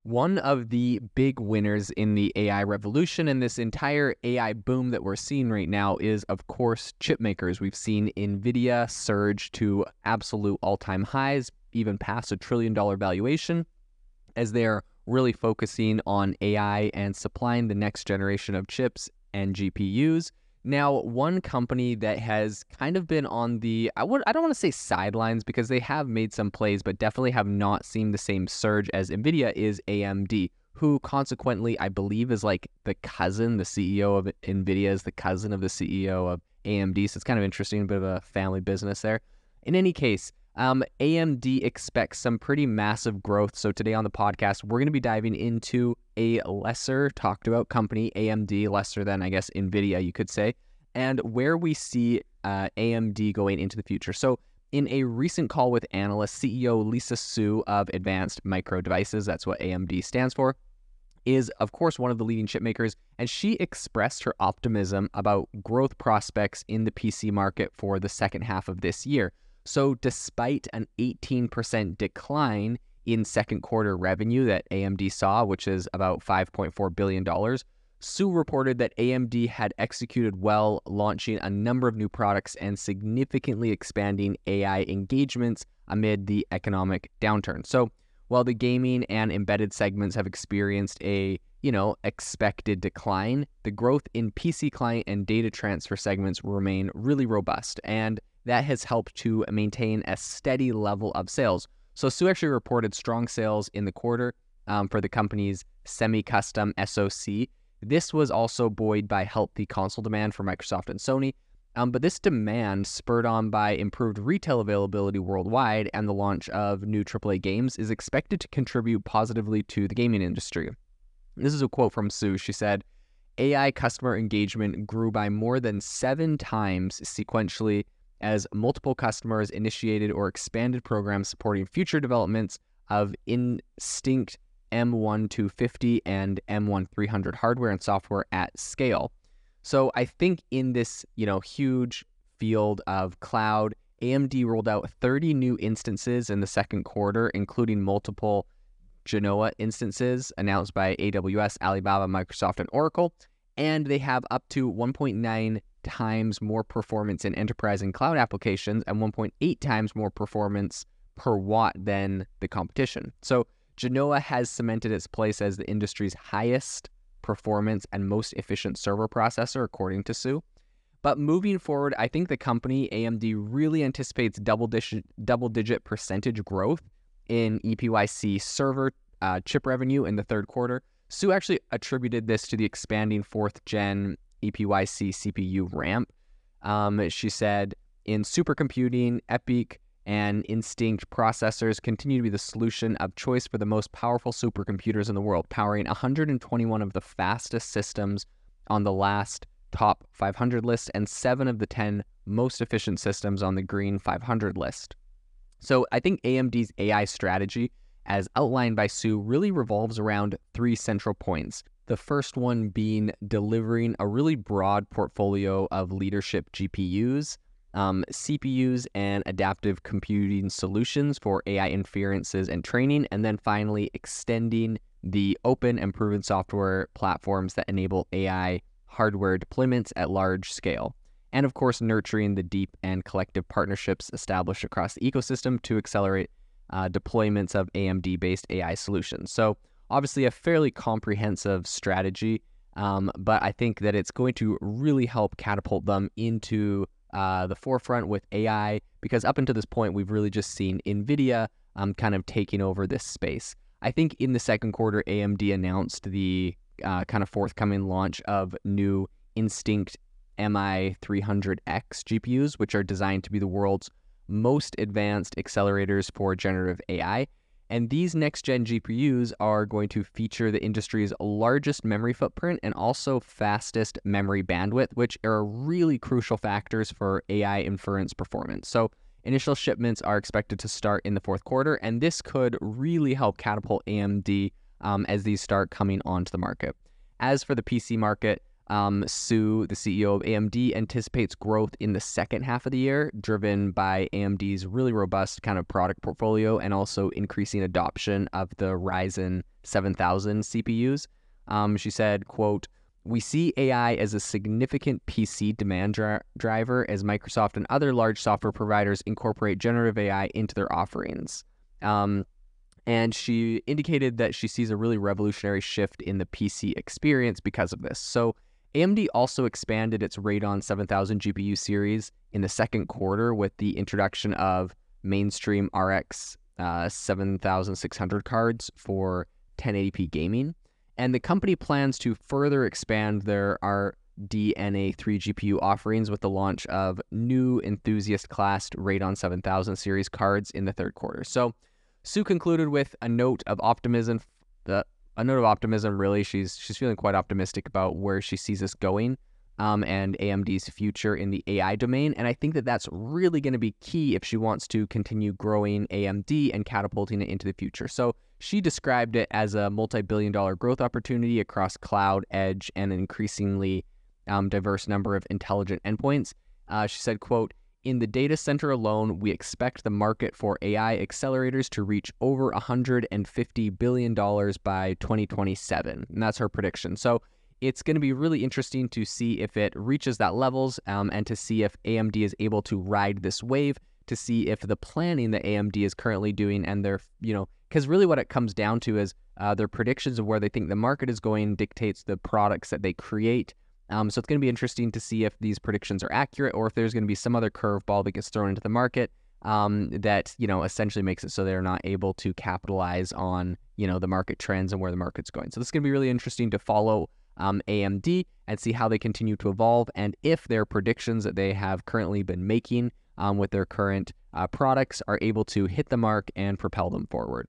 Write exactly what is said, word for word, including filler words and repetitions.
One of the big winners in the A I revolution and this entire A I boom that we're seeing right now is, of course, chip makers. We've seen NVIDIA surge to absolute all-time highs, even past a trillion dollar valuation, as they're really focusing on A I and supplying the next generation of chips and G P Us. Now, one company that has kind of been on the, I would, I don't want to say sidelines because they have made some plays, but definitely have not seen the same surge as NVIDIA is A M D, who consequently, I believe, is like the cousin, the C E O of NVIDIA is the cousin of the C E O of A M D. So it's kind of interesting, a bit of a family business there. In any case, um, A M D expects some pretty massive growth. So today on the podcast, we're going to be diving into a lesser talked about company, A M D, lesser than, I guess, NVIDIA, you could say, and where we see uh, A M D going into the future. So in a recent call with analyst, C E O Lisa Su of Advanced Micro Devices, that's what A M D stands for, is, of course, one of the leading chip makers, and she expressed her optimism about growth prospects in the P C market for the second half of this year. So despite an eighteen percent decline in second quarter revenue that A M D saw, which is about five point four billion dollars, Su reported that A M D had executed well, launching a number of new products and significantly expanding A I engagements amid the economic downturn. So while the gaming and embedded segments have experienced a, you know, expected decline, the growth in P C client and data transfer segments remain really robust, and that has helped to maintain a steady level of sales. So Su actually reported strong sales in the quarter um, for the company's semi-custom S O C. This was also buoyed by healthy console demand for Microsoft and Sony, um, but this demand, spurred on by improved retail availability worldwide and the launch of new triple A games, is expected to contribute positively to the gaming industry. This is a quote from Su. She said, "A I customer engagement grew by more than seven times sequentially as multiple customers initiated or expanded programs supporting future developments of Instinct M one two fifty and M one three hundred hardware and software at scale." So I think in this, you know, huge field of cloud, A M D rolled out thirty new instances in the second quarter, including multiple Genoa instances announced by A W S, Alibaba, Microsoft, and Oracle, and they have up to one point nine times more performance in enterprise and cloud applications and one point eight times more performance per watt than the competition. So Genoa has cemented its place as the industry's highest performance and most efficient server processor, according to Su. But moving forward, I think the company, A M D, really anticipates double-digit double-digit percentage growth in E P Y C server uh, chip revenue in the third quarter. Su actually attributed this to the expanding fourth-gen E P Y C C P U ramp. Um, she said, "In supercomputing, EPYC and Instinct processors continue to be the solution of choice for the most powerful supercomputers in the world, powering one hundred twenty-one of the fastest systems on the last top five hundred list and seven of the ten most efficient systems on the Green five hundred list." So I think A M D's A I strategy, as outlined by Su, really revolves around three central points. The first one being delivering a really broad portfolio of leadership G P Us, um, C P Us, and adaptive computing solutions for A I inferences and training, and then finally extending the open and proven software platforms that enable A I hardware deployments at large scale. And of course, nurturing the deep and collective partnerships established across the ecosystem to accelerate uh, deployments of A M D-based A I solutions. So obviously a fairly comprehensive strategy, um, but I think that it's going to really help catapult them into uh, the forefront with A I, because up until this point, we've really just seen NVIDIA um, kind of taking over this space. I think in the second quarter, A M D announced the uh, kind of forthcoming launch of new Instinct M I three hundred X G P Us, which are designed to be the world's most advanced accelerators for generative A I. And these next-gen G P Us are going to feature the industry's largest memory footprint and also fastest memory bandwidth, which are really crucial factors for A I inference performance. So initial shipments are expected to start in the fourth quarter, and this could really help catapult A M D um, as these start coming onto the market. As for the P C market, Um, Sue, the C E O of A M D, anticipates growth in the second half of the year, driven by A M D's really robust kind of product portfolio and also increasing adoption of the Ryzen seven thousand C P Us. Um, she said, quote, "We see A I as a significant P C demand dri- driver as Microsoft and other large software providers incorporate generative A I into their offerings." Um, and she indicated that she sees a really revolutionary shift in the P C experience because of this. So A M D also expanded its Radeon seven thousand G P U series in the second quarter with the introduction of mainstream R X uh, seven thousand six hundred cards for ten eighty p gaming. And the company plans to further expand their R D N A three G P U offerings with the launch of new enthusiast-class Radeon seven thousand series cards in the third quarter. So Sue concluded with a note of optimism. The a note of optimism, really. She's she's feeling quite optimistic about where she sees this going, um, and A M D's future in the A I domain. And I think that that's really going to be key if she wants to continue growing A M D and catapulting it into the future. So she described it as a multi-billion dollar growth opportunity across cloud, edge, and an increasingly um, diverse number of intelligent endpoints. Uh, she said, quote, "In the data center alone, we expect the market for A I accelerators to reach over one hundred fifty billion dollars by twenty twenty-seven. And that's her prediction. So it's going to be really interesting to see if it reaches that levels um, and to see if A M D is able to ride this wave, to see if the planning that A M D is currently doing and their, you know, because really what it comes down to is uh, their predictions of where they think the market is going dictates the products that they create. Um, so it's going to be interesting to see if these predictions are accurate or if there's going to be some other curveball that gets thrown into the market um, that, you know, essentially makes it so they're not able to capitalize on, you know, the market trends and where the market's going. So this is going to be really interesting to follow um, A M D and see how they continue to evolve and if their predictions that they have currently been making um, with their current uh, products are able to hit the mark and propel them forward.